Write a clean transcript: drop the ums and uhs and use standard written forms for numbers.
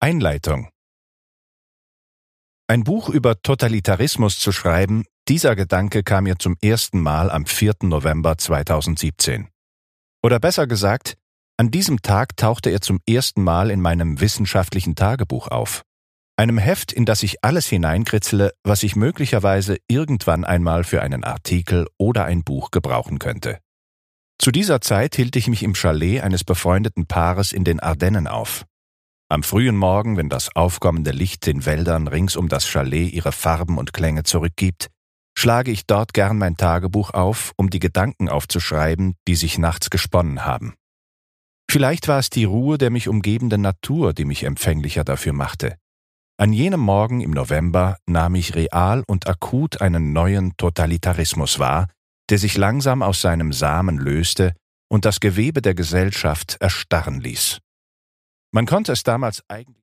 Einleitung. Ein Buch über Totalitarismus zu schreiben, dieser Gedanke kam mir zum ersten Mal am 4. November 2017. Oder besser gesagt, an diesem Tag tauchte er zum ersten Mal in meinem wissenschaftlichen Tagebuch auf. Einem Heft, in das ich alles hineinkritzele, was ich möglicherweise irgendwann einmal für einen Artikel oder ein Buch gebrauchen könnte. Zu dieser Zeit hielt ich mich im Chalet eines befreundeten Paares in den Ardennen auf. Am frühen Morgen, wenn das aufkommende Licht den Wäldern rings um das Chalet ihre Farben und Klänge zurückgibt, schlage ich dort gern mein Tagebuch auf, um die Gedanken aufzuschreiben, die sich nachts gesponnen haben. Vielleicht war es die Ruhe der mich umgebenden Natur, die mich empfänglicher dafür machte. An jenem Morgen im November nahm ich real und akut einen neuen Totalitarismus wahr, der sich langsam aus seinem Samen löste und das Gewebe der Gesellschaft erstarren ließ. Man konnte es damals eigentlich